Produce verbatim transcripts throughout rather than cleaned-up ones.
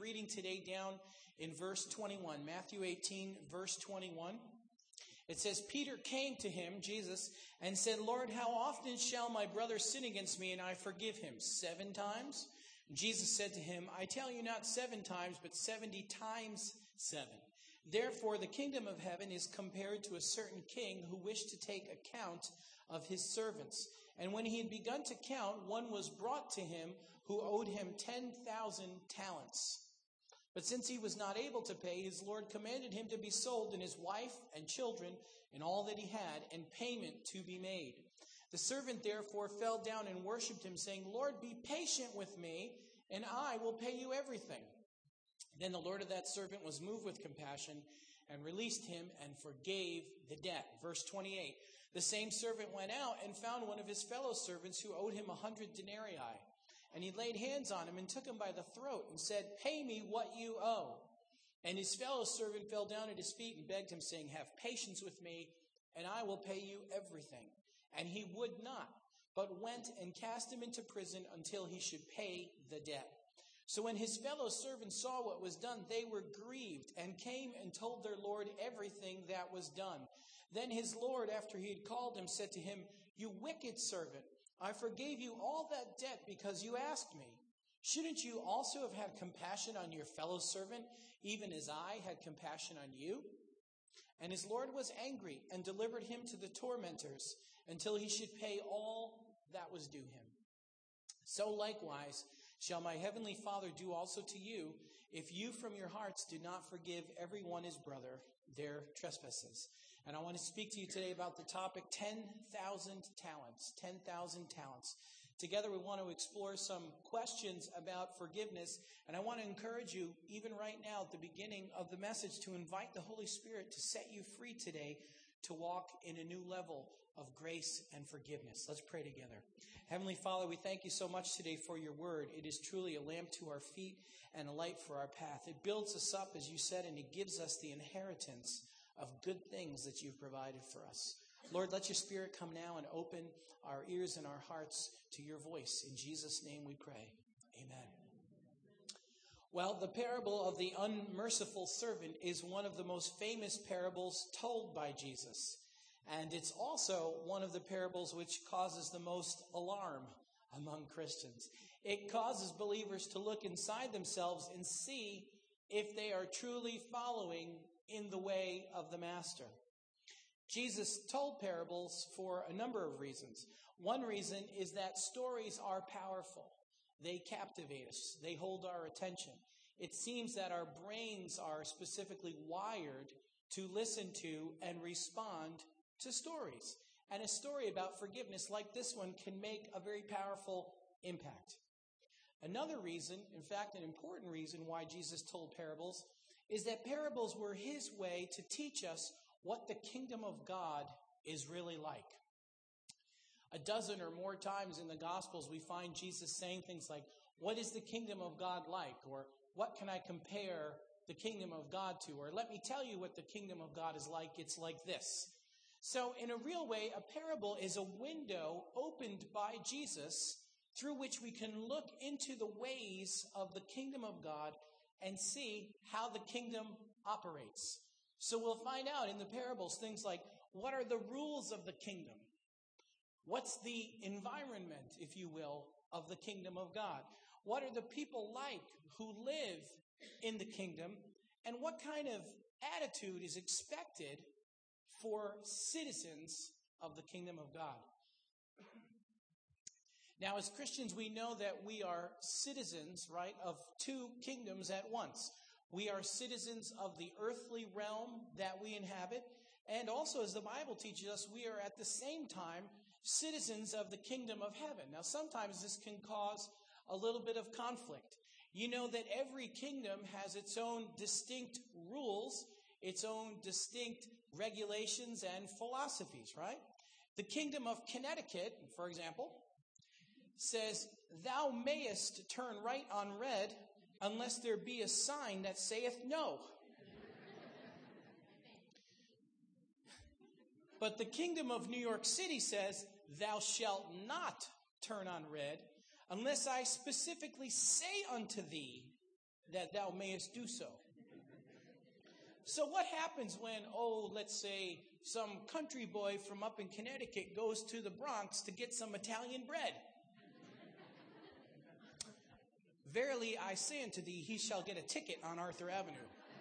reading today down in verse twenty-one, Matthew eighteen, verse twenty-one. It says, Peter came to him, Jesus, and said, Lord, how often shall my brother sin against me and I forgive him? Seven times? Jesus said to him, I tell you not seven times, but seventy times seven. Therefore, the kingdom of heaven is compared to a certain king who wished to take account of his servants. And when he had begun to count, one was brought to him who owed him ten thousand talents. But since he was not able to pay, his Lord commanded him to be sold, and his wife and children, and all that he had, and payment to be made. The servant therefore fell down and worshipped him, saying, Lord, be patient with me, and I will pay you everything. Then the Lord of that servant was moved with compassion, and released him, and forgave the debt. Verse twenty-eight, the same servant went out and found one of his fellow servants who owed him a hundred denarii. And he laid hands on him and took him by the throat and said, pay me what you owe. And his fellow servant fell down at his feet and begged him, saying, have patience with me, and I will pay you everything. And he would not, but went and cast him into prison until he should pay the debt. So when his fellow servants saw what was done, they were grieved and came and told their Lord everything that was done. Then his Lord, after he had called him, said to him, you wicked servant, I forgave you all that debt because you asked me. Shouldn't you also have had compassion on your fellow servant, even as I had compassion on you? And his Lord was angry and delivered him to the tormentors until he should pay all that was due him. So likewise shall my heavenly Father do also to you, if you from your hearts do not forgive every one his brother their trespasses. And I want to speak to you today about the topic ten thousand talents. ten thousand talents. Together we want to explore some questions about forgiveness. And I want to encourage you, even right now at the beginning of the message, to invite the Holy Spirit to set you free today to walk in a new level of grace and forgiveness. Let's pray together. Heavenly Father, we thank you so much today for your word. It is truly a lamp to our feet and a light for our path. It builds us up, as you said, and it gives us the inheritance of good things that you've provided for us. Lord, let your Spirit come now and open our ears and our hearts to your voice. In Jesus' name we pray. Amen. Well, the parable of the unmerciful servant is one of the most famous parables told by Jesus. And it's also one of the parables which causes the most alarm among Christians. It causes believers to look inside themselves and see if they are truly following in the way of the Master. Jesus told parables for a number of reasons. One reason is that stories are powerful. They captivate us. They hold our attention. It seems that our brains are specifically wired to listen to and respond to stories. And a story about forgiveness like this one can make a very powerful impact. Another reason, in fact, an important reason why Jesus told parables, is that parables were his way to teach us what the kingdom of God is really like. A dozen or more times in the Gospels, we find Jesus saying things like, what is the kingdom of God like? Or what can I compare the kingdom of God to? Or let me tell you what the kingdom of God is like. It's like this. So in a real way, a parable is a window opened by Jesus through which we can look into the ways of the kingdom of God and see how the kingdom operates. So we'll find out in the parables things like, what are the rules of the kingdom? What's the environment, if you will, of the kingdom of God? What are the people like who live in the kingdom? And what kind of attitude is expected for citizens of the kingdom of God? Now, as Christians, we know that we are citizens, right, of two kingdoms at once. We are citizens of the earthly realm that we inhabit, and also, as the Bible teaches us, we are at the same time citizens of the kingdom of heaven. Now, sometimes this can cause a little bit of conflict. You know that every kingdom has its own distinct rules, its own distinct regulations and philosophies, right? The kingdom of Connecticut, for example, says, thou mayest turn right on red unless there be a sign that saith no. But the kingdom of New York City says, thou shalt not turn on red unless I specifically say unto thee that thou mayest do so. So what happens when, oh, let's say some country boy from up in Connecticut goes to the Bronx to get some Italian bread? Verily I say unto thee, he shall get a ticket on Arthur Avenue.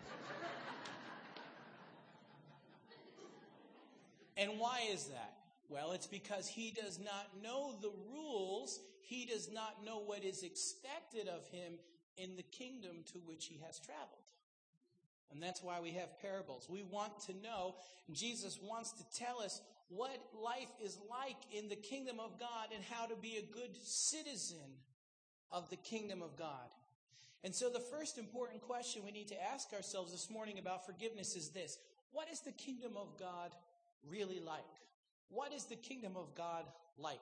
And why is that? Well, it's because he does not know the rules. He does not know what is expected of him in the kingdom to which he has traveled. And that's why we have parables. We want to know, Jesus wants to tell us what life is like in the kingdom of God and how to be a good citizen of the kingdom of God. And so the first important question we need to ask ourselves this morning about forgiveness is this: what is the kingdom of God really like? What is the kingdom of God like?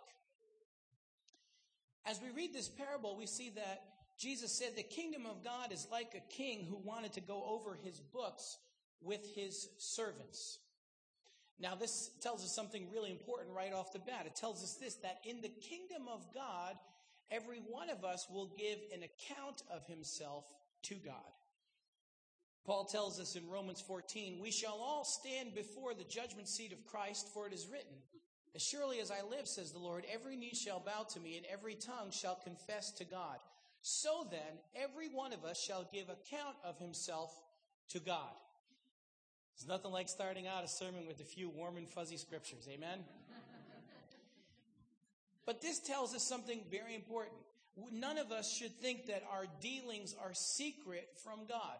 As we read this parable, we see that Jesus said the kingdom of God is like a king who wanted to go over his books with his servants. Now, this tells us something really important right off the bat. It tells us this, that in the kingdom of God, every one of us will give an account of himself to God. Paul tells us in Romans fourteen, we shall all stand before the judgment seat of Christ, for it is written, as surely as I live, says the Lord, every knee shall bow to me, and every tongue shall confess to God. So then, every one of us shall give account of himself to God. There's nothing like starting out a sermon with a few warm and fuzzy scriptures. Amen? But this tells us something very important. None of us should think that our dealings are secret from God,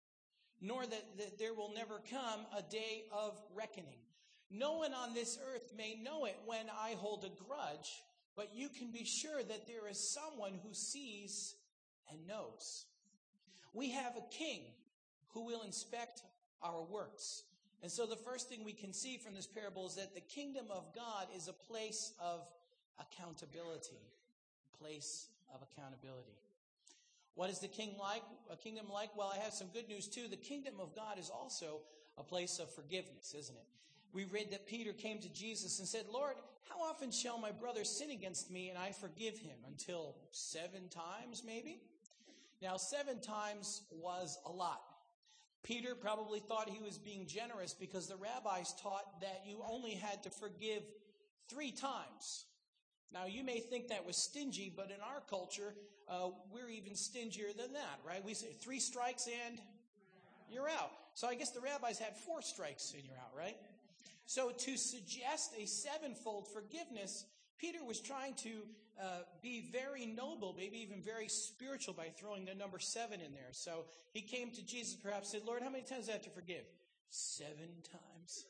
nor that, that there will never come a day of reckoning. No one on this earth may know it when I hold a grudge, but you can be sure that there is someone who sees and knows. We have a king who will inspect our works. And so the first thing we can see from this parable is that the kingdom of God is a place of accountability. A place of accountability. What is the king like? A kingdom like? Well, I have some good news too. The kingdom of God is also a place of forgiveness, isn't it? We read that Peter came to Jesus and said, Lord, how often shall my brother sin against me and I forgive him? Until seven times, maybe? Now, seven times was a lot. Peter probably thought he was being generous because the rabbis taught that you only had to forgive three times. Now, you may think that was stingy, but in our culture, uh, we're even stingier than that, right? We say three strikes and you're out. So I guess the rabbis had four strikes and you're out, right? So to suggest a sevenfold forgiveness, Peter was trying to uh, be very noble, maybe even very spiritual by throwing the number seven in there. So he came to Jesus perhaps and said, Lord, how many times do I have to forgive? Seven times.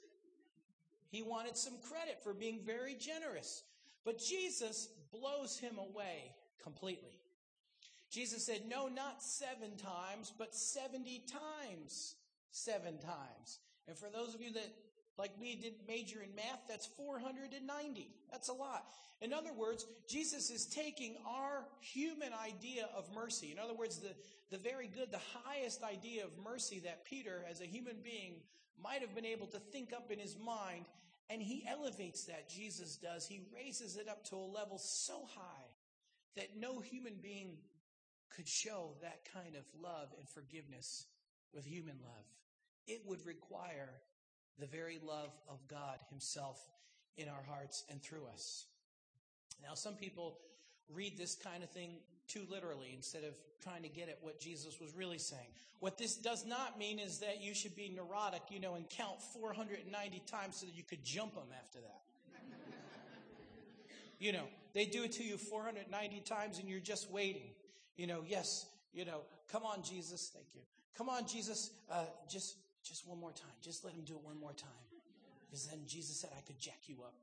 He wanted some credit for being very generous. But Jesus blows him away completely. Jesus said, no, not seven times, but seventy times seven times. And for those of you that, like me, didn't major in math, that's four hundred ninety. That's a lot. In other words, Jesus is taking our human idea of mercy. In other words, the, the very good, the highest idea of mercy that Peter, as a human being, might have been able to think up in his mind, and he elevates that, Jesus does. He raises it up to a level so high that no human being could show that kind of love and forgiveness with human love. It would require the very love of God himself in our hearts and through us. Now, some people read this kind of thing too literally instead of trying to get at what Jesus was really saying. What this does not mean is that you should be neurotic, you know, and count four hundred ninety times so that you could jump them after that. You know, they do it to you four hundred ninety times and you're just waiting. You know, yes, you know, come on, Jesus. Thank you. Come on, Jesus. Uh, just, just one more time. Just let him do it one more time. Because then Jesus said I could jack you up.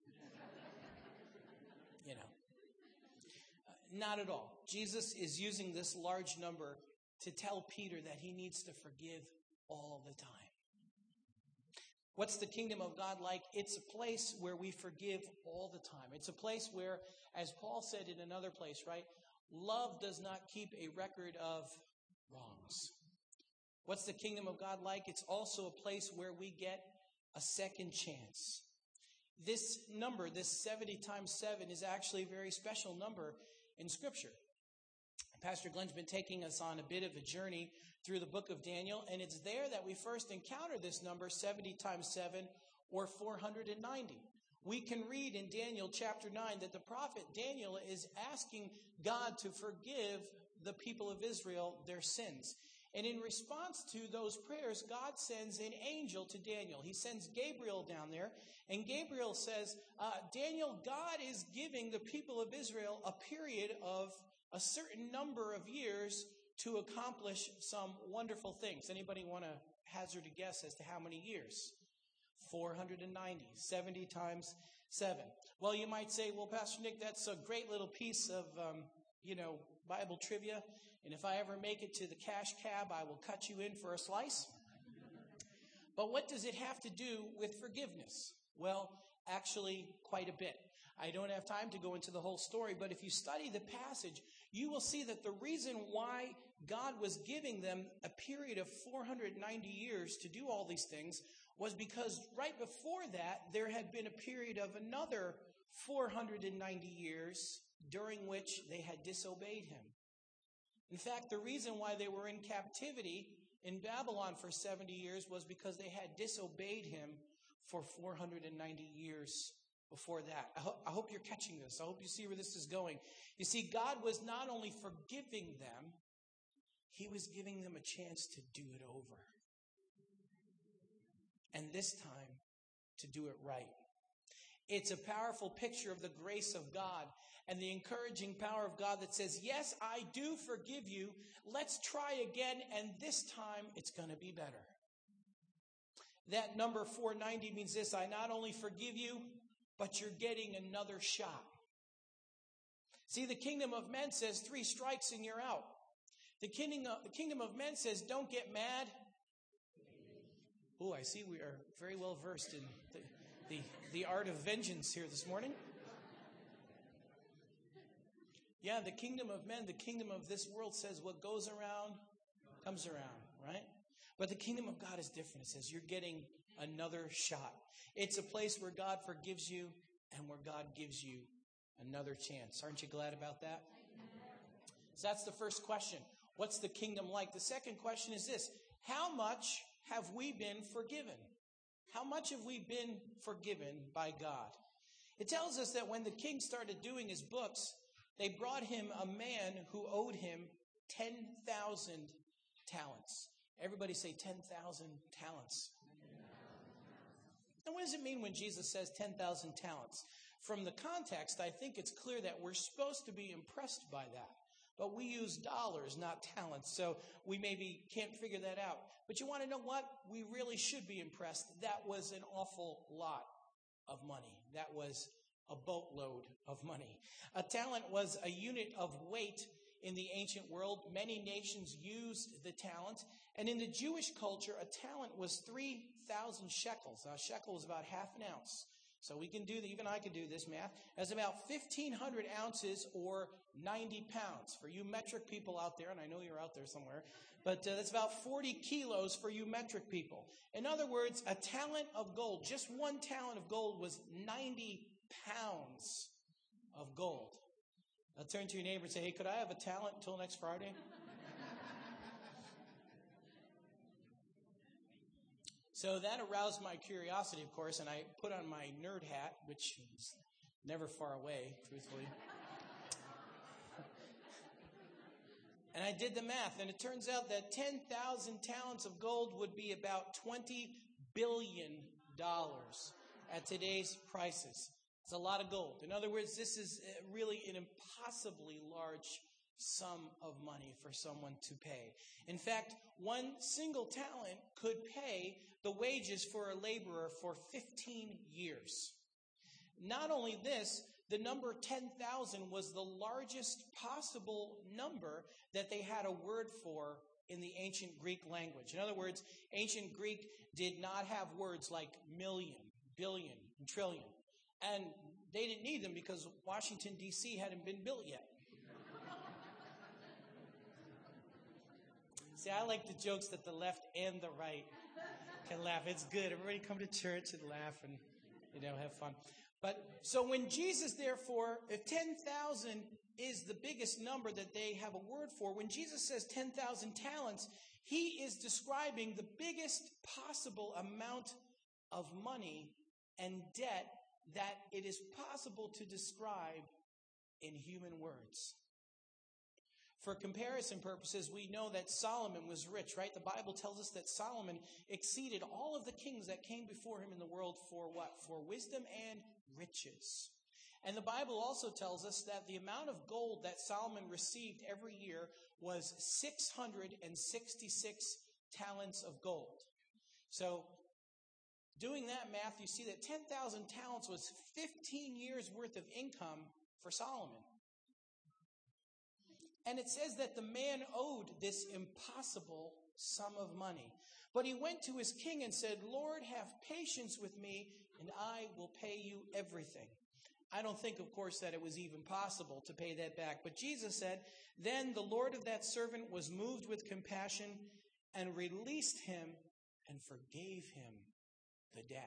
You know, uh, not at all. Jesus is using this large number to tell Peter that he needs to forgive all the time. What's the kingdom of God like? It's a place where we forgive all the time. It's a place where, as Paul said in another place, right? Love does not keep a record of wrongs. What's the kingdom of God like? It's also a place where we get a second chance. This number, this seventy times seven, is actually a very special number in Scripture. Pastor Glenn's been taking us on a bit of a journey through the book of Daniel, and it's there that we first encounter this number, seventy times seven, or four hundred ninety. We can read in Daniel chapter nine that the prophet Daniel is asking God to forgive the people of Israel their sins. And in response to those prayers, God sends an angel to Daniel. He sends Gabriel down there, and Gabriel says, uh, Daniel, God is giving the people of Israel a period of a certain number of years to accomplish some wonderful things. Anybody want to hazard a guess as to how many years? four hundred ninety, seventy times seven. Well, you might say, well, Pastor Nick, that's a great little piece of, um, you know, Bible trivia. And if I ever make it to the cash cab, I will cut you in for a slice. But what does it have to do with forgiveness? Well, actually, quite a bit. I don't have time to go into the whole story, but if you study the passage, you will see that the reason why God was giving them a period of four hundred ninety years to do all these things was because right before that, there had been a period of another four hundred ninety years during which they had disobeyed him. In fact, the reason why they were in captivity in Babylon for seventy years was because they had disobeyed him for four hundred ninety years before that. I, ho- I hope you're catching this. I hope you see where this is going. You see, God was not only forgiving them, he was giving them a chance to do it over. And this time, to do it right. It's a powerful picture of the grace of God and the encouraging power of God that says, yes, I do forgive you. Let's try again, and this time it's going to be better. That number four hundred ninety means this: I not only forgive you, but you're getting another shot. See, the kingdom of men says three strikes and you're out. The kingdom of, the kingdom of men says don't get mad. Oh, I see we are very well versed in the, the, the art of vengeance here this morning. Yeah, the kingdom of men, the kingdom of this world says what goes around comes around, right? But the kingdom of God is different. It says you're getting another shot. It's a place where God forgives you and where God gives you another chance. Aren't you glad about that? So that's the first question. What's the kingdom like? The second question is this: how much have we been forgiven? How much have we been forgiven by God? It tells us that when the king started doing his books, they brought him a man who owed him ten thousand talents. Everybody say ten thousand talents. And what does it mean when Jesus says ten thousand talents? From the context, I think it's clear that we're supposed to be impressed by that. But we use dollars, not talents, so we maybe can't figure that out. But you want to know what? We really should be impressed. That was an awful lot of money. That was a boatload of money. A talent was a unit of weight in the ancient world. Many nations used the talent. And in the Jewish culture, a talent was three thousand shekels. Now, a shekel was about half an ounce. So we can do, even I can do this math. That's about fifteen hundred ounces or ninety pounds. For you metric people out there, and I know you're out there somewhere, but uh, that's about forty kilos for you metric people. In other words, a talent of gold, just one talent of gold was ninety pounds of gold. Now turn to your neighbor and say, hey, could I have a talent until next Friday? So that aroused my curiosity, of course, and I put on my nerd hat, which is never far away, truthfully. And I did the math, and it turns out that ten thousand talents of gold would be about twenty billion dollars at today's prices. It's a lot of gold. In other words, this is really an impossibly large sum of money for someone to pay. In fact, one single talent could pay the wages for a laborer for fifteen years. Not only this, the number ten thousand was the largest possible number that they had a word for in the ancient Greek language. In other words, ancient Greek did not have words like million, billion, and trillion. And they didn't need them because Washington, D C hadn't been built yet. See, I like the jokes that the left and the right can laugh. It's good. Everybody come to church and laugh and, you know, have fun. But so when Jesus, therefore, if ten thousand is the biggest number that they have a word for, when Jesus says ten thousand talents, he is describing the biggest possible amount of money and debt that it is possible to describe in human words. For comparison purposes, we know that Solomon was rich, right? The Bible tells us that Solomon exceeded all of the kings that came before him in the world for what? For wisdom and riches. And the Bible also tells us that the amount of gold that Solomon received every year was six hundred sixty-six talents of gold. So, doing that math, you see that ten thousand talents was fifteen years worth of income for Solomon. And it says that the man owed this impossible sum of money. But he went to his king and said, Lord, have patience with me, and I will pay you everything. I don't think, of course, that it was even possible to pay that back. But Jesus said, then the Lord of that servant was moved with compassion and released him and forgave him the debt.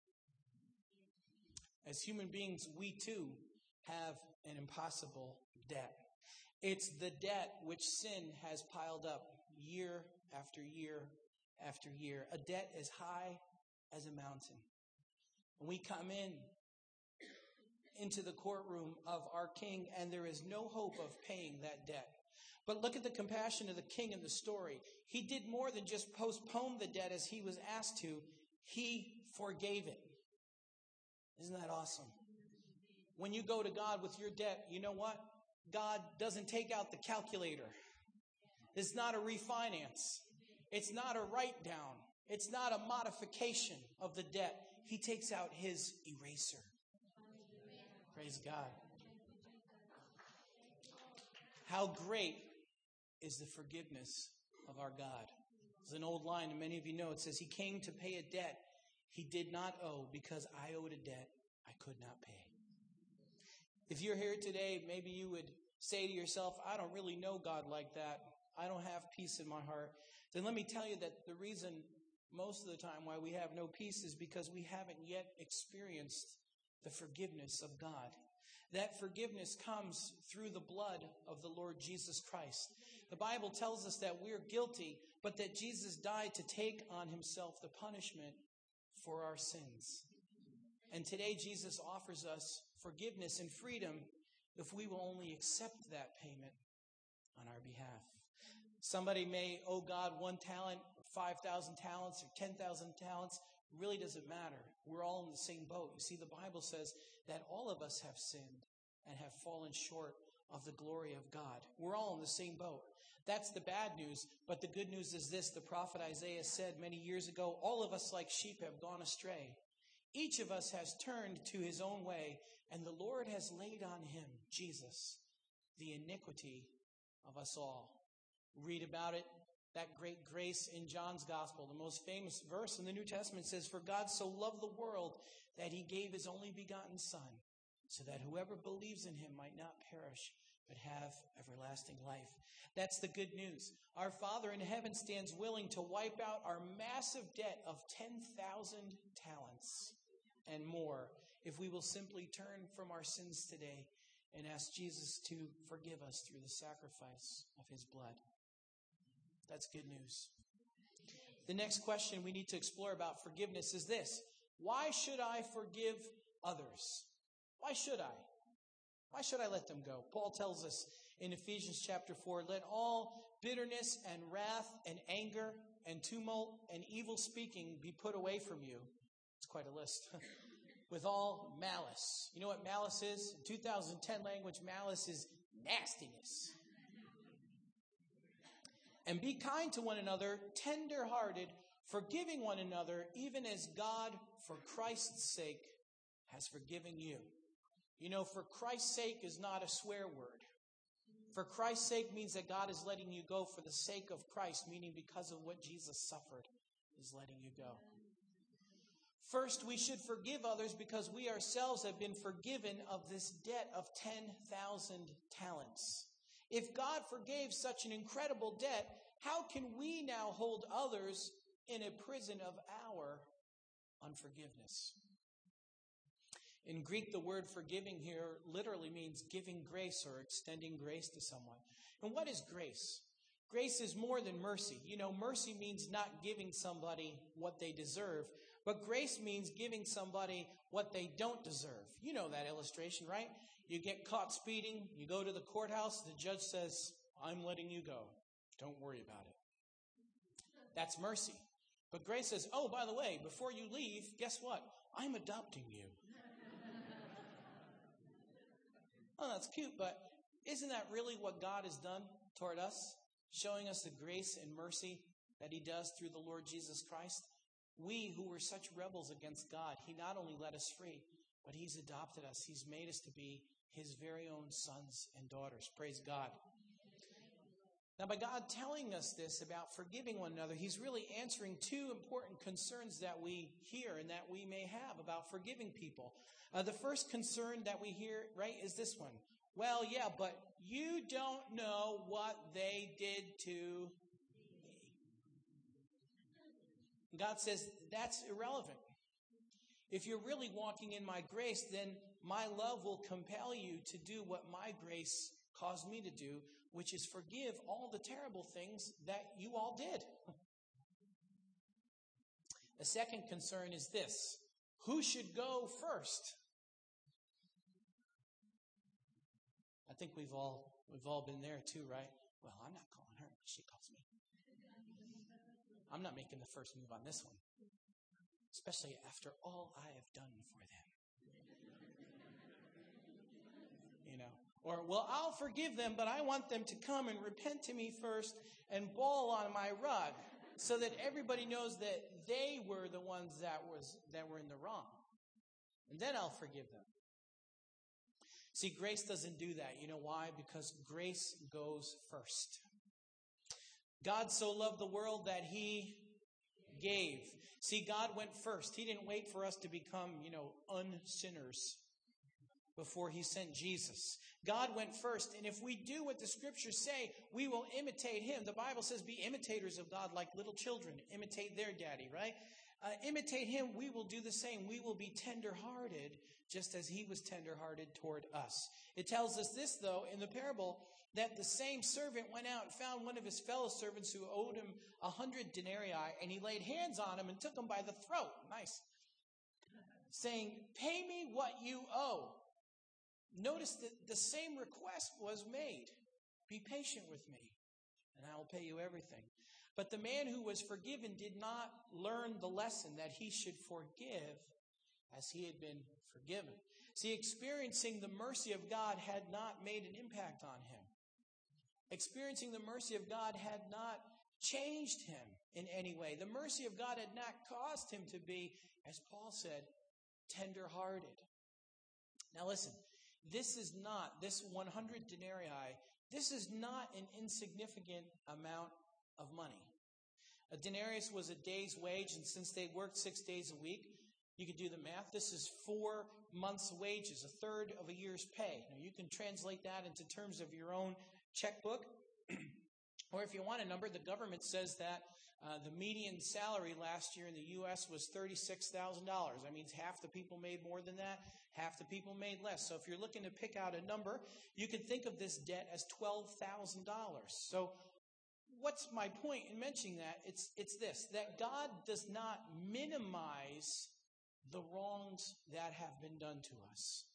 As human beings, we too have an impossible debt. It's the debt which sin has piled up year after year after year. A debt as high as a mountain. And we come in into the courtroom of our king, and there is no hope of paying that debt. But look at the compassion of the king in the story. He did more than just postpone the debt as he was asked to. He forgave it. Isn't that awesome? When you go to God with your debt, you know what? God doesn't take out the calculator. It's not a refinance. It's not a write down. It's not a modification of the debt. He takes out his eraser. Praise God. How great is the forgiveness of our God. There's an old line, and many of you know it says, he came to pay a debt he did not owe because I owed a debt I could not pay. If you're here today, maybe you would say to yourself, I don't really know God like that. I don't have peace in my heart. Then let me tell you that the reason most of the time why we have no peace is because we haven't yet experienced the forgiveness of God. That forgiveness comes through the blood of the Lord Jesus Christ. The Bible tells us that we're guilty, but that Jesus died to take on himself the punishment for our sins. And today Jesus offers us forgiveness and freedom if we will only accept that payment on our behalf. Somebody may owe God one talent, five thousand talents, or ten thousand talents. It really doesn't matter. We're all in the same boat. You see, the Bible says that all of us have sinned and have fallen short of the glory of God. We're all in the same boat. That's the bad news, but the good news is this. The prophet Isaiah said many years ago, all of us like sheep have gone astray. Each of us has turned to his own way, and the Lord has laid on him, Jesus, the iniquity of us all. Read about it, that great grace in John's gospel. The most famous verse in the New Testament says, for God so loved the world that he gave his only begotten Son, so that whoever believes in him might not perish, but have everlasting life. That's the good news. Our Father in heaven stands willing to wipe out our massive debt of ten thousand talents and more if we will simply turn from our sins today and ask Jesus to forgive us through the sacrifice of his blood. That's good news. The next question we need to explore about forgiveness is this. Why should I forgive others? Why should I? Why should I let them go? Paul tells us in Ephesians chapter four, let all bitterness and wrath and anger and tumult and evil speaking be put away from you. It's quite a list. With all malice. You know what malice is? In two thousand ten language, malice is nastiness. And be kind to one another, tender-hearted, forgiving one another, even as God, for Christ's sake, has forgiven you. You know, for Christ's sake is not a swear word. For Christ's sake means that God is letting you go for the sake of Christ, meaning because of what Jesus suffered, is letting you go. First, we should forgive others because we ourselves have been forgiven of this debt of ten thousand talents. If God forgave such an incredible debt, how can we now hold others in a prison of our unforgiveness? In Greek, the word forgiving here literally means giving grace or extending grace to someone. And what is grace? Grace is more than mercy. You know, mercy means not giving somebody what they deserve, but grace means giving somebody what they don't deserve. You know that illustration, right? You get caught speeding, you go to the courthouse, the judge says, I'm letting you go. Don't worry about it. That's mercy. But grace says, oh, by the way, before you leave, guess what? I'm adopting you. Oh, that's cute, but isn't that really what God has done toward us? Showing us the grace and mercy that he does through the Lord Jesus Christ. We who were such rebels against God, he not only let us free, but he's adopted us. He's made us to be his very own sons and daughters. Praise God. Now, by God telling us this about forgiving one another, he's really answering two important concerns that we hear and that we may have about forgiving people. Uh, the first concern that we hear, right, is this one. Well, yeah, but you don't know what they did to me. God says that's irrelevant. If you're really walking in my grace, then my love will compel you to do what my grace caused me to do, which is forgive all the terrible things that you all did. The second concern is this. Who should go first? I think we've all we've all been there too, right? Well, I'm not calling her. She calls me. I'm not making the first move on this one, especially after all I have done for them. You know, or, well, I'll forgive them, but I want them to come and repent to me first and bawl on my rug so that everybody knows that they were the ones that was that were in the wrong. And then I'll forgive them. See, grace doesn't do that. You know why? Because grace goes first. God so loved the world that he gave. See, God went first. He didn't wait for us to become, you know, unsinners before he sent Jesus. God went first. And if we do what the scriptures say, we will imitate him. The Bible says be imitators of God like little children. Imitate their daddy, right? Uh, imitate him. We will do the same. We will be tenderhearted just as he was tenderhearted toward us. It tells us this, though, in the parable, that the same servant went out and found one of his fellow servants who owed him a hundred denarii, and he laid hands on him and took him by the throat. Nice. Saying, pay me what you owe. Notice that the same request was made. Be patient with me, and I will pay you everything. But the man who was forgiven did not learn the lesson that he should forgive as he had been forgiven. See, experiencing the mercy of God had not made an impact on him. Experiencing the mercy of God had not changed him in any way. The mercy of God had not caused him to be, as Paul said, tender-hearted. Now listen, this is not, this one hundred denarii, this is not an insignificant amount of money. A denarius was a day's wage, and since they worked six days a week, you can do the math. This is four months' wages, a third of a year's pay. Now, you can translate that into terms of your own checkbook. Or if you want a number, the government says that uh, the median salary last year in the U S was thirty-six thousand dollars. That means half the people made more than that, half the people made less. So if you're looking to pick out a number, you can think of this debt as twelve thousand dollars. So what's my point in mentioning that? It's, it's this, that God does not minimize the wrongs that have been done to us.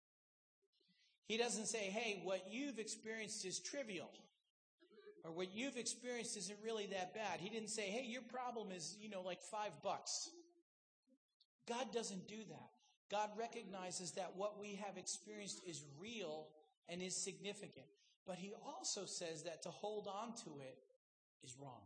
He doesn't say, hey, what you've experienced is trivial. Or what you've experienced isn't really that bad. He didn't say, hey, your problem is, you know, like five bucks. God doesn't do that. God recognizes that what we have experienced is real and is significant. But he also says that to hold on to it is wrong.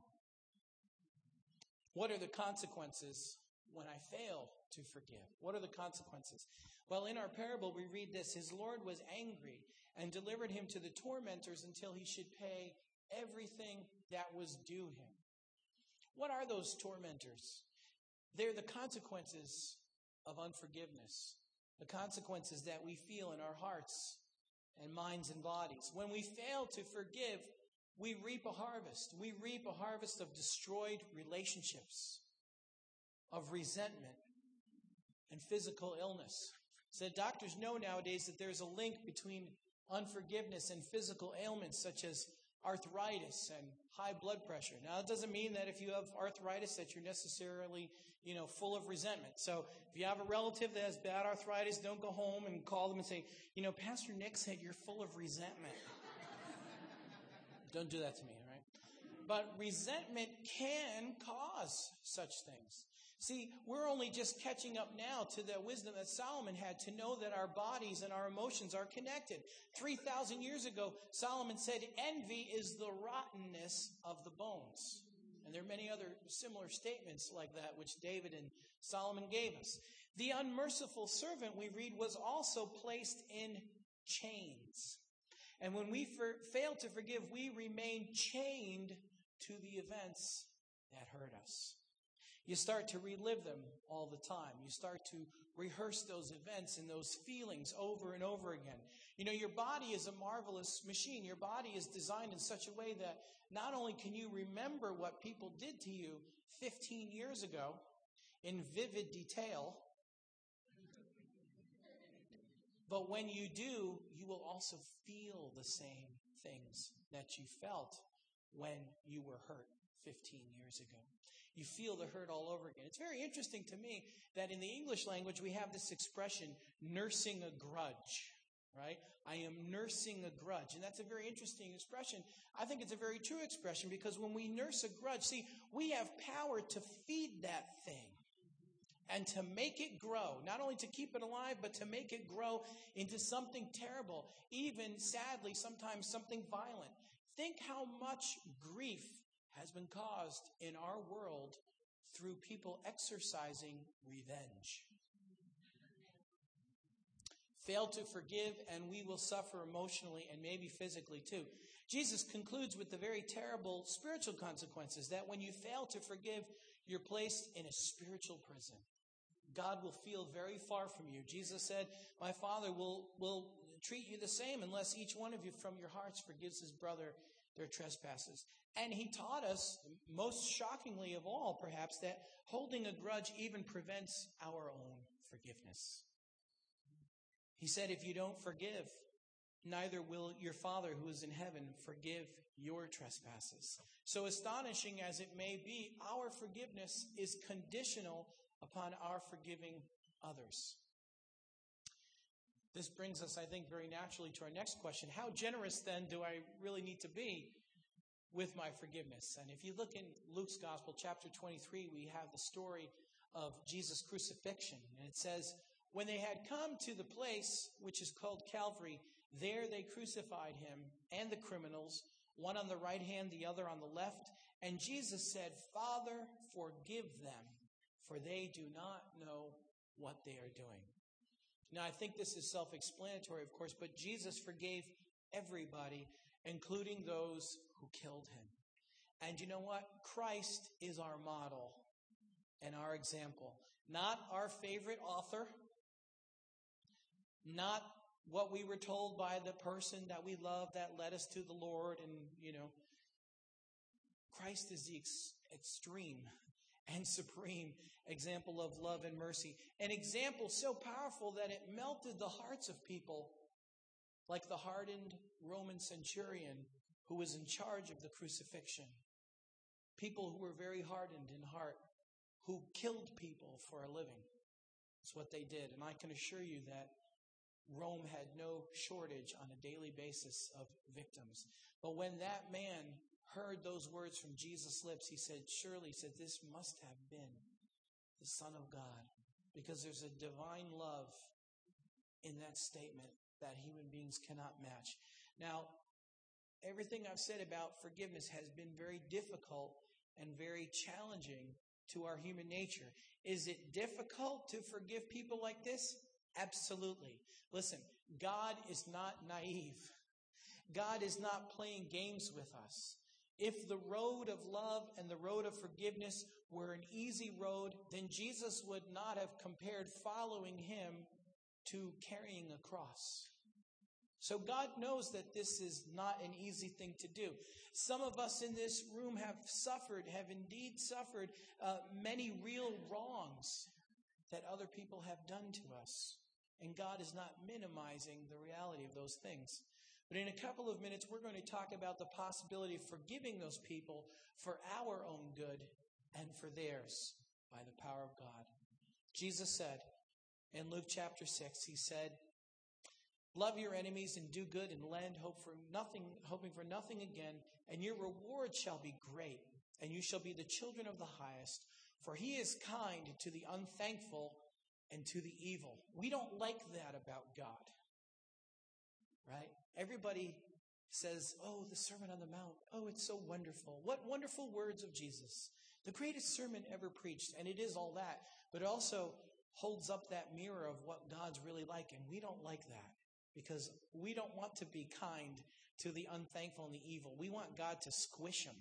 What are the consequences when I fail to forgive? What are the consequences? Well, in our parable, we read this. His Lord was angry and delivered him to the tormentors until he should pay everything that was due him. What are those tormentors? They're the consequences of unforgiveness, the consequences that we feel in our hearts and minds and bodies. When we fail to forgive, we reap a harvest. We reap a harvest of destroyed relationships, of resentment, and physical illness. So doctors know nowadays that there's a link between unforgiveness and physical ailments such as arthritis and high blood pressure. Now, it doesn't mean that if you have arthritis that you're necessarily, you know, full of resentment. So if you have a relative that has bad arthritis, don't go home and call them and say, you know, Pastor Nick said you're full of resentment. Don't do that to me, all right? But resentment can cause such things. See, we're only just catching up now to the wisdom that Solomon had to know that our bodies and our emotions are connected. three thousand years ago, Solomon said, envy is the rottenness of the bones. And there are many other similar statements like that, which David and Solomon gave us. The unmerciful servant, we read, was also placed in chains. And when we for, fail to forgive, we remain chained to the events that hurt us. You start to relive them all the time. You start to rehearse those events and those feelings over and over again. You know, your body is a marvelous machine. Your body is designed in such a way that not only can you remember what people did to you fifteen years ago in vivid detail, but when you do, you will also feel the same things that you felt when you were hurt fifteen years ago. You feel the hurt all over again. It's very interesting to me that in the English language we have this expression, nursing a grudge, right? I am nursing a grudge. And that's a very interesting expression. I think it's a very true expression because when we nurse a grudge, see, we have power to feed that thing and to make it grow, not only to keep it alive, but to make it grow into something terrible, even sadly, sometimes something violent. Think how much grief has been caused in our world through people exercising revenge. Fail to forgive and we will suffer emotionally and maybe physically too. Jesus concludes with the very terrible spiritual consequences that when you fail to forgive, you're placed in a spiritual prison. God will feel very far from you. Jesus said, my Father will, will treat you the same unless each one of you from your hearts forgives his brother their trespasses. And he taught us, most shockingly of all perhaps, that holding a grudge even prevents our own forgiveness. He said, if you don't forgive, neither will your Father who is in heaven forgive your trespasses. So astonishing as it may be, our forgiveness is conditional upon our forgiving others. This brings us, I think, very naturally to our next question. How generous, then, do I really need to be with my forgiveness? And if you look in Luke's Gospel, chapter twenty-three, we have the story of Jesus' crucifixion. And it says, when they had come to the place which is called Calvary, there they crucified him and the criminals, one on the right hand, the other on the left. And Jesus said, Father, forgive them, for they do not know what they are doing. Now, I think this is self-explanatory, of course, but Jesus forgave everybody, including those who killed him. And you know what? Christ is our model and our example. Not our favorite author, not what we were told by the person that we love that led us to the Lord, and, you know, Christ is the ex- extreme and supreme example of love and mercy. An example so powerful that it melted the hearts of people, like the hardened Roman centurion who was in charge of the crucifixion. People who were very hardened in heart, who killed people for a living. That's what they did. And I can assure you that Rome had no shortage on a daily basis of victims. But when that man heard those words from Jesus' lips, he said, surely, he said, this must have been the Son of God. Because there's a divine love in that statement that human beings cannot match. Now, everything I've said about forgiveness has been very difficult and very challenging to our human nature. Is it difficult to forgive people like this? Absolutely. Listen, God is not naive. God is not playing games with us. If the road of love and the road of forgiveness were an easy road, then Jesus would not have compared following him to carrying a cross. So God knows that this is not an easy thing to do. Some of us in this room have suffered, have indeed suffered uh, many real wrongs that other people have done to us. And God is not minimizing the reality of those things. But in a couple of minutes, we're going to talk about the possibility of forgiving those people for our own good and for theirs by the power of God. Jesus said in Luke chapter six, he said, love your enemies and do good and lend, hope for nothing, hoping for nothing again, and your reward shall be great, and you shall be the children of the highest, for he is kind to the unthankful and to the evil. We don't like that about God, right? Everybody says, oh, the Sermon on the Mount, oh, it's so wonderful. What wonderful words of Jesus. The greatest sermon ever preached, and it is all that, but it also holds up that mirror of what God's really like, and we don't like that because we don't want to be kind to the unthankful and the evil. We want God to squish them.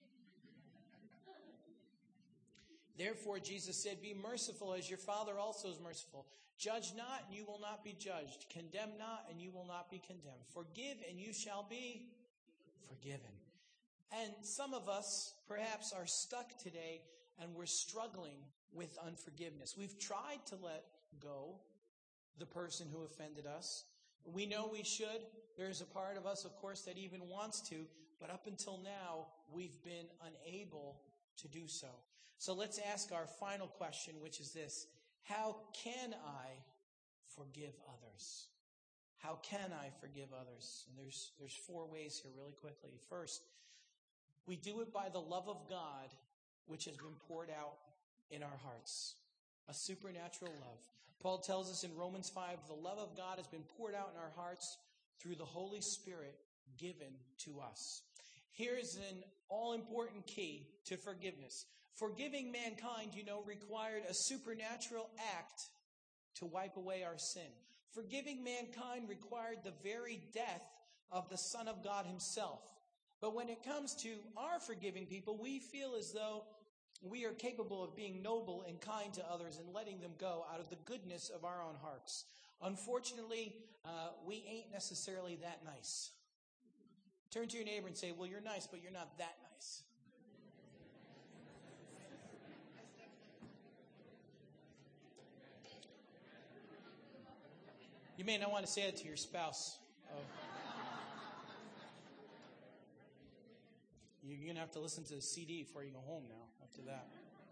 Therefore, Jesus said, be merciful as your Father also is merciful. Judge not, and you will not be judged. Condemn not, and you will not be condemned. Forgive, and you shall be forgiven. And some of us perhaps are stuck today, and we're struggling with unforgiveness. We've tried to let go the person who offended us. We know we should. There's a part of us, of course, that even wants to, but up until now, we've been unable to do so. So let's ask our final question, which is this. How can I forgive others? How can I forgive others? And there's, there's four ways here really quickly. First, we do it by the love of God, which has been poured out in our hearts. A supernatural love. Paul tells us in Romans five, the love of God has been poured out in our hearts through the Holy Spirit given to us. Here's an all-important key to forgiveness. Forgiving mankind, you know, required a supernatural act to wipe away our sin. Forgiving mankind required the very death of the Son of God himself. But when it comes to our forgiving people, we feel as though we are capable of being noble and kind to others and letting them go out of the goodness of our own hearts. Unfortunately, uh, we ain't necessarily that nice. Turn to your neighbor and say, well, you're nice, but you're not that nice. You may not want to say it to your spouse. Oh. You're going to have to listen to the C D before you go home now after that.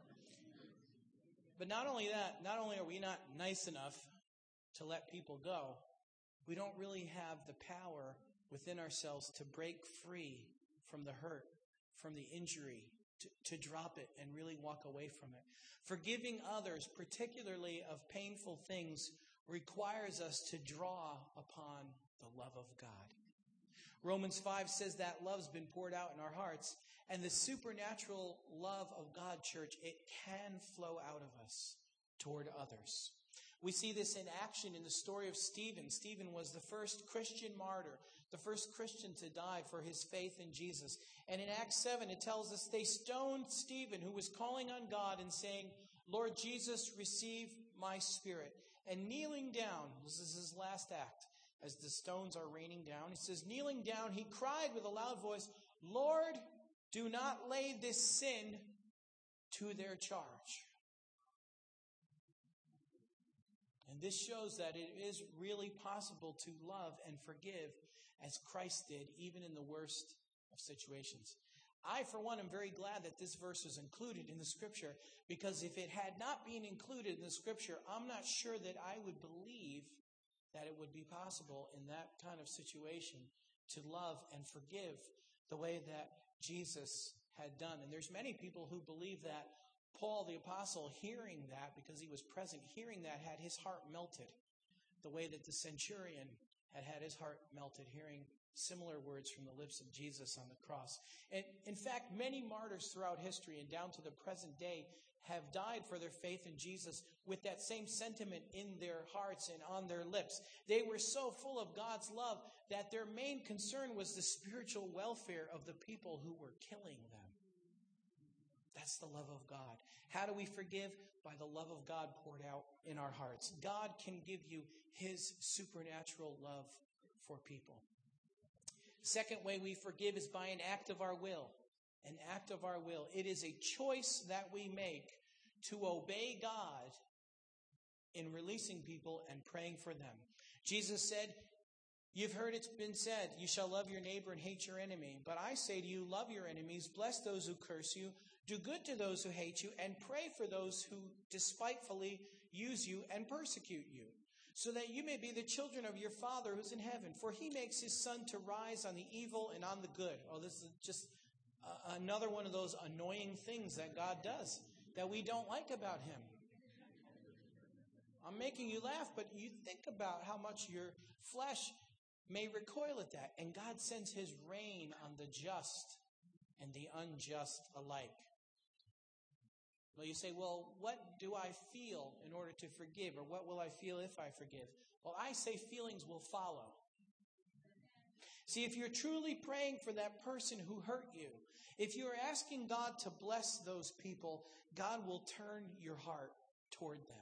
But not only that, not only are we not nice enough to let people go, we don't really have the power within ourselves to break free from the hurt, from the injury, to, to drop it and really walk away from it. Forgiving others, particularly of painful things, requires us to draw upon the love of God. Romans five says that love's been poured out in our hearts, and the supernatural love of God, church, it can flow out of us toward others. We see this in action in the story of Stephen. Stephen was the first Christian martyr, the first Christian to die for his faith in Jesus. And in Acts seven, it tells us they stoned Stephen, who was calling on God and saying, Lord Jesus, receive my spirit. And kneeling down, this is his last act, as the stones are raining down. He says, kneeling down, he cried with a loud voice, Lord, do not lay this sin to their charge. And this shows that it is really possible to love and forgive as Christ did, even in the worst of situations. I, for one, am very glad that this verse is included in the Scripture, because if it had not been included in the Scripture, I'm not sure that I would believe that it would be possible in that kind of situation to love and forgive the way that Jesus had done. And there's many people who believe that Paul the apostle, hearing that, because he was present, hearing that, had his heart melted the way that the centurion had had his heart melted hearing similar words from the lips of Jesus on the cross. And in fact, many martyrs throughout history and down to the present day have died for their faith in Jesus with that same sentiment in their hearts and on their lips. They were so full of God's love that their main concern was the spiritual welfare of the people who were killing them. That's the love of God. How do we forgive? By the love of God poured out in our hearts. God can give you his supernatural love for people. Second way we forgive is by an act of our will. An act of our will. It is a choice that we make to obey God in releasing people and praying for them. Jesus said, "You've heard it's been said, you shall love your neighbor and hate your enemy. But I say to you, love your enemies, bless those who curse you, do good to those who hate you, and pray for those who despitefully use you and persecute you, so that you may be the children of your Father who's in heaven. For he makes his sun to rise on the evil and on the good." Oh, this is just uh, another one of those annoying things that God does that we don't like about him. I'm making you laugh, but you think about how much your flesh may recoil at that. And God sends his rain on the just and the unjust alike. Well, you say, well, what do I feel in order to forgive? Or what will I feel if I forgive? Well, I say feelings will follow. See, if you're truly praying for that person who hurt you, if you're asking God to bless those people, God will turn your heart toward them.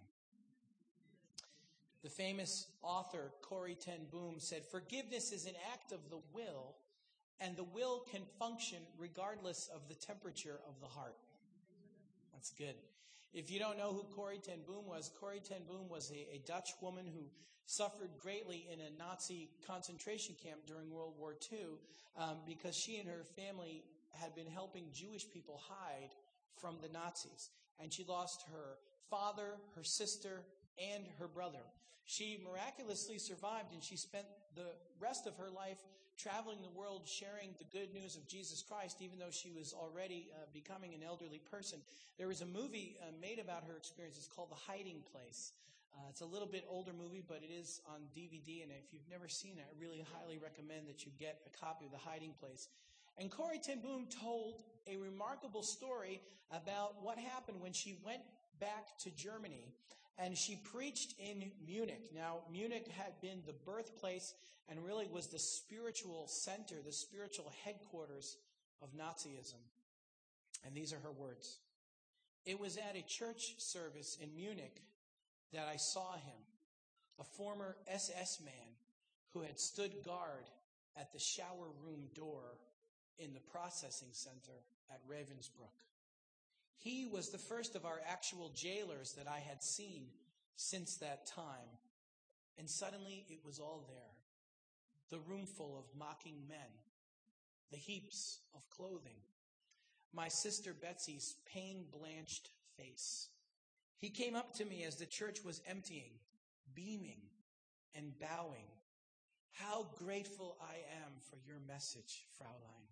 The famous author Corrie ten Boom said, "Forgiveness is an act of the will, and the will can function regardless of the temperature of the heart." That's good. If you don't know who Corrie ten Boom was, Corrie ten Boom was a, a Dutch woman who suffered greatly in a Nazi concentration camp during World War Two um, because she and her family had been helping Jewish people hide from the Nazis. And she lost her father, her sister, and her brother. She miraculously survived, and she spent the rest of her life traveling the world sharing the good news of Jesus Christ, even though she was already uh, becoming an elderly person. There was a movie uh, made about her experience. It's called The Hiding Place. Uh, it's a little bit older movie, but it is on D V D, and if you've never seen it, I really highly recommend that you get a copy of The Hiding Place. And Corrie ten Boom told a remarkable story about what happened when she went back to Germany and she preached in Munich. Now, Munich had been the birthplace and really was the spiritual center, the spiritual headquarters of Nazism. And these are her words. "It was at a church service in Munich that I saw him, a former S S man who had stood guard at the shower room door in the processing center at Ravensbrück. He was the first of our actual jailers that I had seen since that time. And suddenly it was all there. The room full of mocking men, the heaps of clothing, my sister Betsy's pain-blanched face. He came up to me as the church was emptying, beaming and bowing. 'How grateful I am for your message, Fraulein.'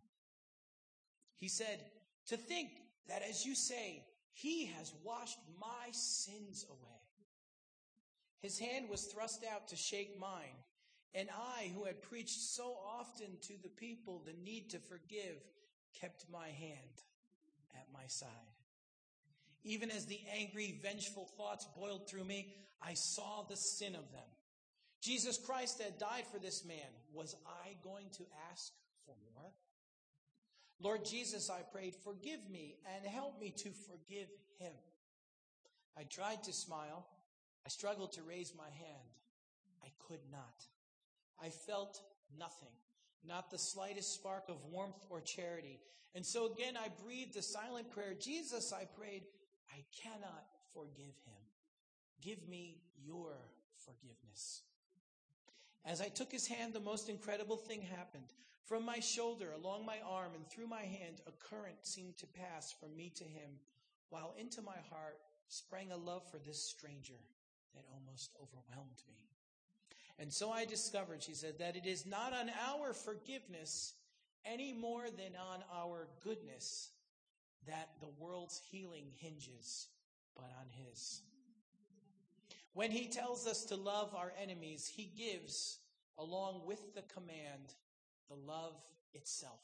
He said, 'To think that, as you say, he has washed my sins away.' His hand was thrust out to shake mine, and I, who had preached so often to the people the need to forgive, kept my hand at my side. Even as the angry, vengeful thoughts boiled through me, I saw the sin of them. Jesus Christ had died for this man. Was I going to ask for more? Lord Jesus, I prayed, forgive me and help me to forgive him. I tried to smile. I struggled to raise my hand. I could not. I felt nothing, not the slightest spark of warmth or charity. And so again, I breathed a silent prayer. Jesus, I prayed, I cannot forgive him. Give me your forgiveness. As I took his hand, the most incredible thing happened. From my shoulder, along my arm, and through my hand, a current seemed to pass from me to him, while into my heart sprang a love for this stranger that almost overwhelmed me. And so I discovered, she said, that it is not on our forgiveness any more than on our goodness that the world's healing hinges, but on his. When he tells us to love our enemies, he gives, along with the command, the love itself.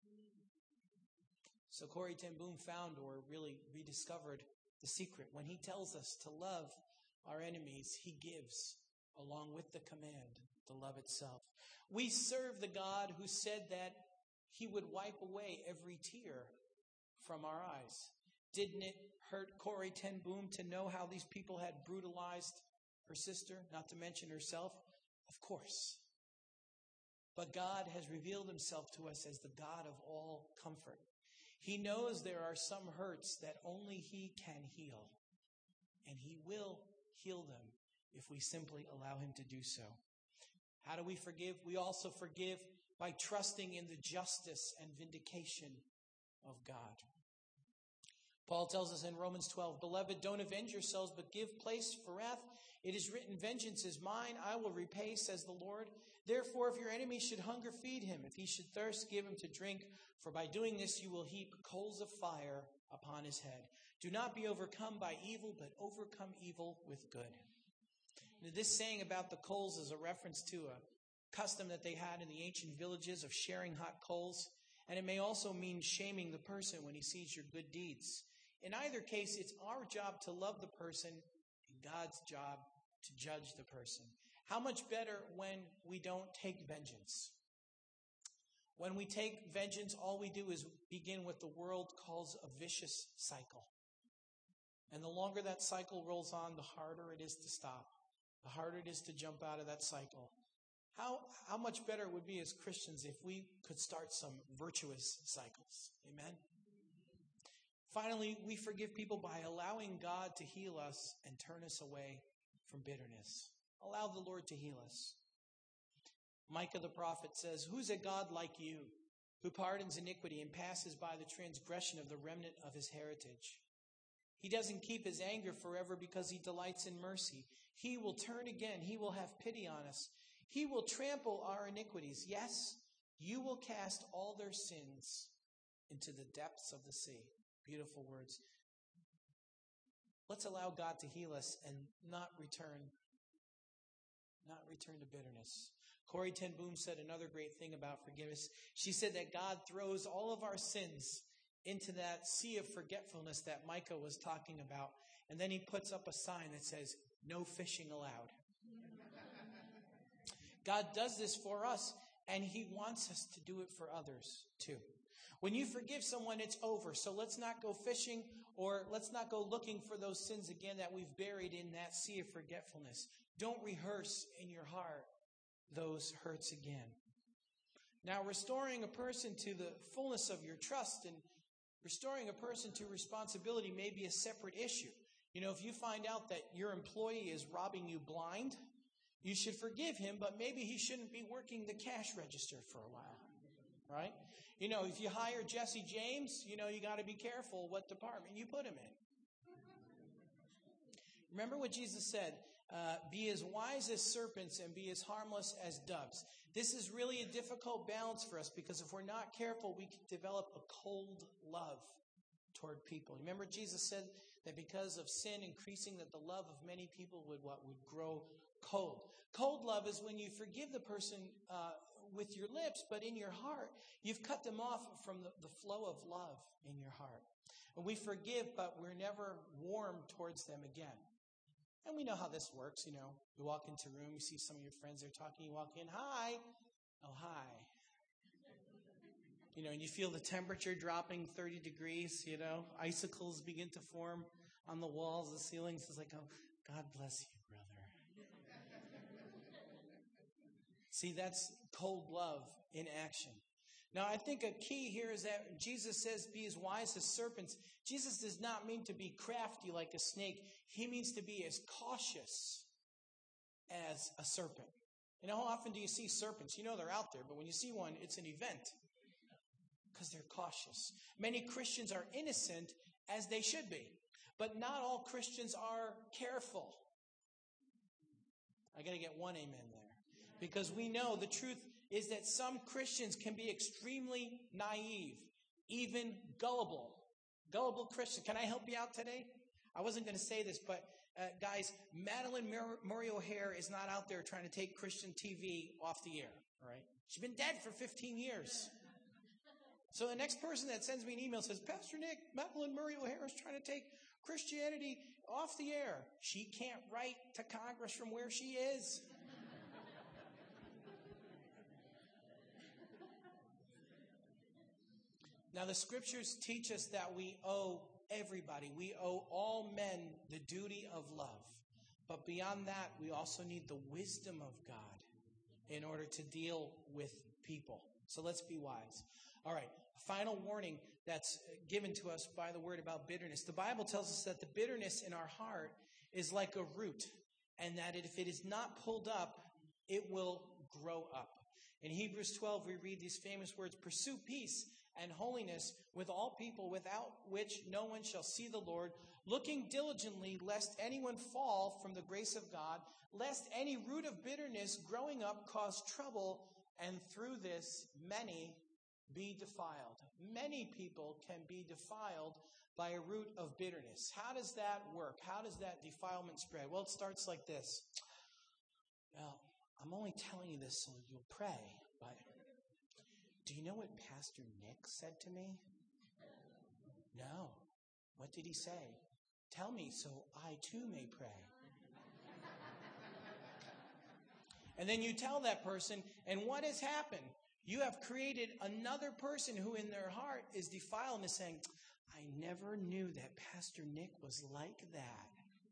So Corrie ten Boom found, or really rediscovered, the secret. When he tells us to love our enemies, he gives, along with the command, the love itself. We serve the God who said that he would wipe away every tear from our eyes. Didn't it hurt Corrie ten Boom to know how these people had brutalized her sister, not to mention herself? Of course. But God has revealed himself to us as the God of all comfort. He knows there are some hurts that only he can heal, and he will heal them if we simply allow him to do so. How do we forgive? We also forgive by trusting in the justice and vindication of God. Paul tells us in Romans twelve, "Beloved, don't avenge yourselves, but give place for wrath. It is written, 'Vengeance is mine, I will repay,' says the Lord. Therefore, if your enemy should hunger, feed him. If he should thirst, give him to drink. For by doing this, you will heap coals of fire upon his head. Do not be overcome by evil, but overcome evil with good." Now, this saying about the coals is a reference to a custom that they had in the ancient villages of sharing hot coals. And it may also mean shaming the person when he sees your good deeds. In either case, it's our job to love the person and God's job to judge the person. How much better when we don't take vengeance? When we take vengeance, all we do is begin what the world calls a vicious cycle. And the longer that cycle rolls on, the harder it is to stop. The harder it is to jump out of that cycle. How, how much better it would be as Christians if we could start some virtuous cycles. Amen? Finally, we forgive people by allowing God to heal us and turn us away from bitterness. Allow the Lord to heal us. Micah the prophet says, "Who's a God like you, who pardons iniquity and passes by the transgression of the remnant of his heritage? He doesn't keep his anger forever because he delights in mercy. He will turn again. He will have pity on us. He will trample our iniquities. Yes, you will cast all their sins into the depths of the sea." Beautiful words. Let's allow God to heal us and not return, not return to bitterness. Corrie ten Boom said another great thing about forgiveness. She said that God throws all of our sins into that sea of forgetfulness that Micah was talking about. And then he puts up a sign that says, "No fishing allowed." God does this for us, and he wants us to do it for others too. When you forgive someone, it's over. So let's not go fishing, or let's not go looking for those sins again that we've buried in that sea of forgetfulness. Don't rehearse in your heart those hurts again. Now, restoring a person to the fullness of your trust and restoring a person to responsibility may be a separate issue. You know, if you find out that your employee is robbing you blind, you should forgive him, but maybe he shouldn't be working the cash register for a while, right? You know, if you hire Jesse James, you know, you got to be careful what department you put him in. Remember what Jesus said, uh, be as wise as serpents and be as harmless as doves. This is really a difficult balance for us because if we're not careful, we can develop a cold love toward people. Remember Jesus said that because of sin increasing, that the love of many people would what would grow cold. Cold love is when you forgive the person uh, with your lips, but in your heart, you've cut them off from the, the flow of love in your heart. And we forgive, but we're never warm towards them again. And we know how this works, you know. You walk into a room, you see some of your friends there talking, you walk in, "Hi." "Oh, hi." You know, and you feel the temperature dropping thirty degrees, you know. Icicles begin to form on the walls, the ceilings. It's like, "Oh, God bless you, brother." See, that's cold love in action. Now, I think a key here is that Jesus says, "Be as wise as serpents." Jesus does not mean to be crafty like a snake. He means to be as cautious as a serpent. You know, how often do you see serpents? You know they're out there, but when you see one, it's an event because they're cautious. Many Christians are innocent, as they should be, but not all Christians are careful. I got to get one amen there. Because we know the truth is that some Christians can be extremely naive, even gullible. Gullible Christians. Can I help you out today? I wasn't going to say this, but uh, guys, Madeline Mur- Murray O'Hare is not out there trying to take Christian T V off the air, all right? She's been dead for fifteen years. So the next person that sends me an email says, "Pastor Nick, Madeline Murray O'Hare is trying to take Christianity off the air." She can't write to Congress from where she is. Now, the scriptures teach us that we owe everybody, we owe all men the duty of love. But beyond that, we also need the wisdom of God in order to deal with people. So let's be wise. All right, final warning that's given to us by the word about bitterness. The Bible tells us that the bitterness in our heart is like a root. and that if it is not pulled up, it will grow up. In Hebrews twelve, we read these famous words, "Pursue peace and holiness with all people, without which no one shall see the Lord, looking diligently lest anyone fall from the grace of God, lest any root of bitterness growing up cause trouble, and through this many be defiled." Many people can be defiled by a root of bitterness. How does that work? How does that defilement spread? Well, it starts like this. Well, I'm only telling you this so you'll pray, but do you know what Pastor Nick said to me? No. What did he say? Tell me so I too may pray. And then you tell that person, and what has happened? You have created another person who in their heart is defiled and is saying, I never knew that Pastor Nick was like that.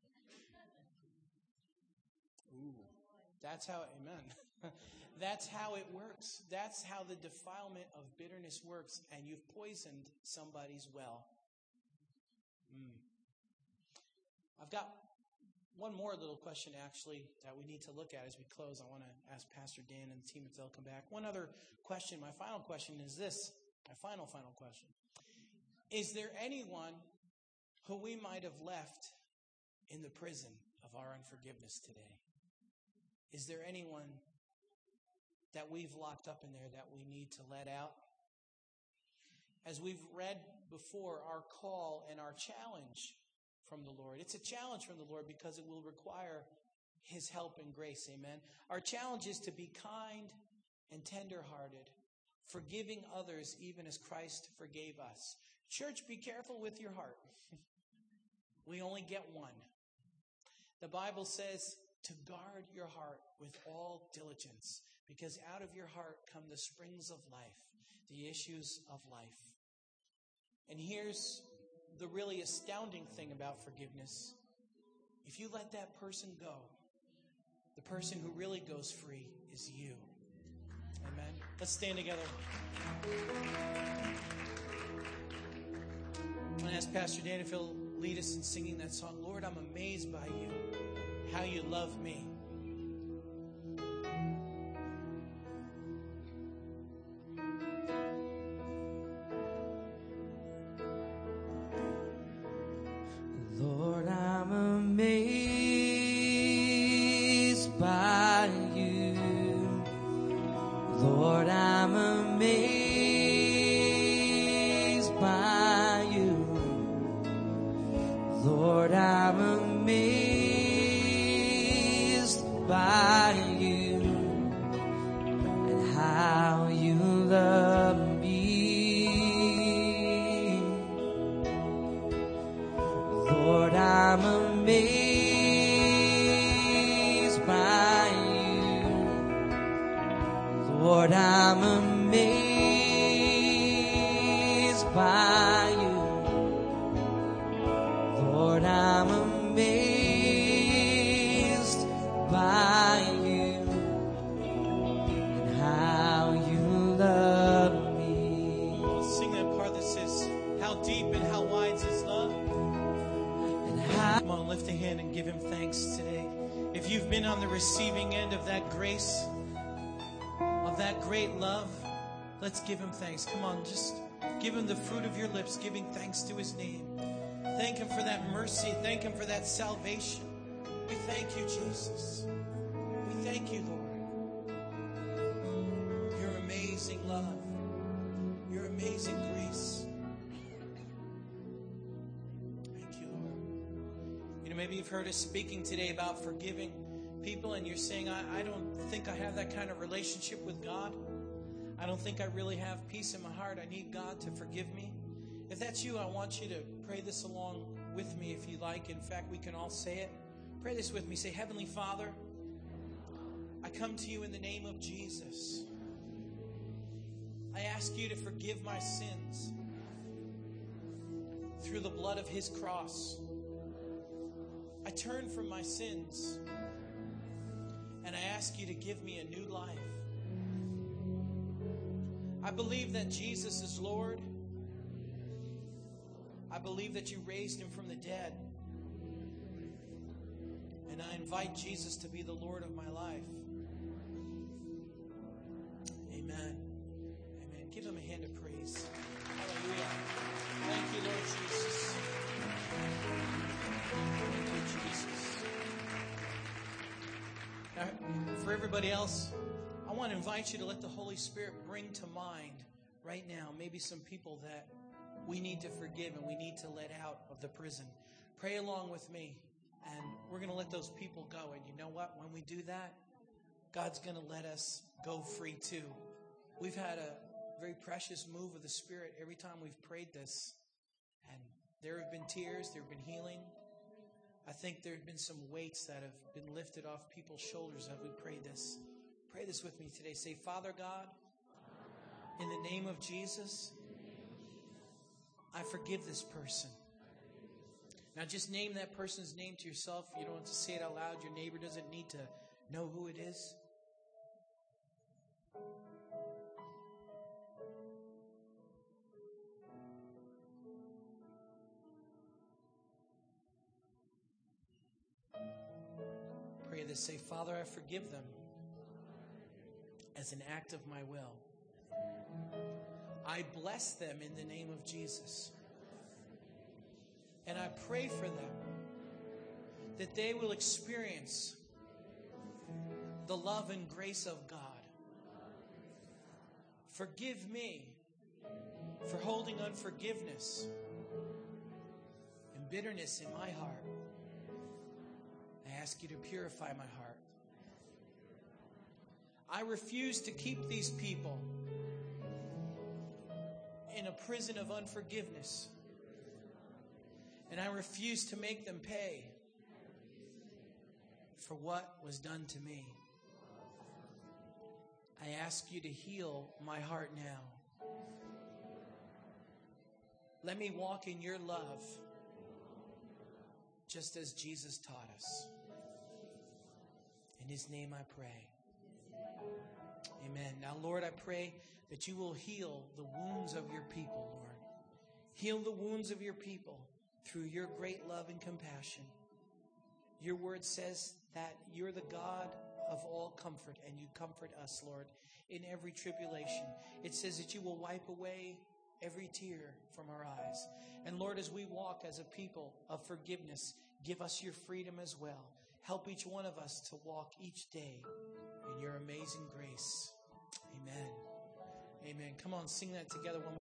Ooh, that's how, amen. That's how it works. That's how the defilement of bitterness works, and you've poisoned somebody's well. Mm. I've got one more little question, actually, that we need to look at as we close. I want to ask Pastor Dan and the team if they'll come back. One other question, my final question is this. My final, final question. Is there anyone who we might have left in the prison of our unforgiveness today? Is there anyone that we've locked up in there that we need to let out? As we've read before, our call and our challenge from the Lord. It's a challenge from the Lord because it will require His help and grace. Amen. Our challenge is to be kind and tenderhearted, forgiving others even as Christ forgave us. Church, be careful with your heart. We only get one. The Bible says to guard your heart with all diligence, because out of your heart come the springs of life, the issues of life. And here's the really astounding thing about forgiveness. If you let that person go, the person who really goes free is you. Amen. Let's stand together. I'm going to ask Pastor Dan if he'll lead us in singing that song, Lord, I'm amazed by you, how you love me. Lord, I'm amazed by you. Lord, I'm amazed by you. Lord, I'm amazed by you and how you love me. Lord, I'm amazed by you. Lord, I'm amazed by you. Lord, I'm amazed by you and how you love me. Sing that part that says, how deep and how wide is His love. And how Come on, lift a hand and give Him thanks today. If you've been on the receiving end of that grace, of that great love, let's give Him thanks. Come on, just give Him the fruit of your lips, giving thanks to His name. Thank Him for that mercy. Thank Him for that salvation. We thank you, Jesus. We thank you, Lord. Your amazing love. Your amazing grace. Thank you, Lord. You know, maybe you've heard us speaking today about forgiving people, and you're saying, I, I don't think I have that kind of relationship with God. I don't think I really have peace in my heart. I need God to forgive me. If that's you, I want you to pray this along with me if you like. In fact, we can all say it. Pray this with me. Say, Heavenly Father, I come to you in the name of Jesus. I ask you to forgive my sins through the blood of His cross. I turn from my sins and I ask you to give me a new life. I believe that Jesus is Lord. I believe that you raised Him from the dead. And And I invite Jesus to be the Lord of my life. Amen. Amen. Give him a hand of praise. Hallelujah. Thank you, Lord Jesus. Thank you, Jesus. Now, for everybody else, I want to invite you to let the Holy Spirit bring to mind right now maybe some people that we need to forgive and we need to let out of the prison. Pray along with me, and we're going to let those people go. And you know what? When we do that, God's going to let us go free too. We've had a very precious move of the Spirit every time we've prayed this. And there have been tears, there have been healing. I think there have been some weights that have been lifted off people's shoulders as we prayed this. Pray this with me today. Say, Father God, in the name of Jesus, I forgive this person. Now just name that person's name to yourself. You don't have to say it out loud. Your neighbor doesn't need to know who it is. Pray this. Say, Father, I forgive them as an act of my will. I bless them in the name of Jesus. And I pray for them that they will experience the love and grace of God. Forgive me for holding unforgiveness and bitterness in my heart. I ask you to purify my heart. I refuse to keep these people in a prison of unforgiveness. And I refuse to make them pay for what was done to me. I ask you to heal my heart now. Let me walk in your love, just as Jesus taught us. In his name I pray. Amen. Now, Lord, I pray that you will heal the wounds of your people, Lord. Heal the wounds of your people through your great love and compassion. Your word says that you're the God of all comfort, and you comfort us, Lord, in every tribulation. It says that you will wipe away every tear from our eyes. And Lord, as we walk as a people of forgiveness, give us your freedom as well. Help each one of us to walk each day in your amazing grace. Amen. Amen. Come on, sing that together one more.